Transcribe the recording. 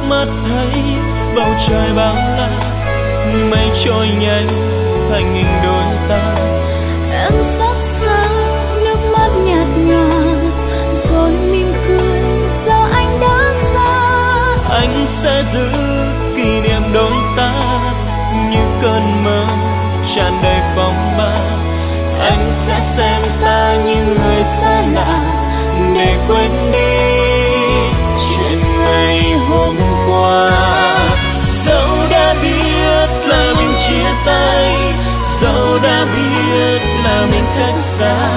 mắt thấy bầu trời bao la, mây trôi nhanh thành nghìn đôi ta. Em sắp lắng nước mắt nhạt nhòa, rồi mỉm cười giờ anh đã xa. Anh sẽ giữ kỷ niệm đôi ta như cơn mơ tràn đầy phong ba. Anh sẽ xem ta như người xa lạ để quên đi chuyện ngày hôm qua. Dẫu đã biết là mình chia tay, dẫu đã biết là mình cách xa,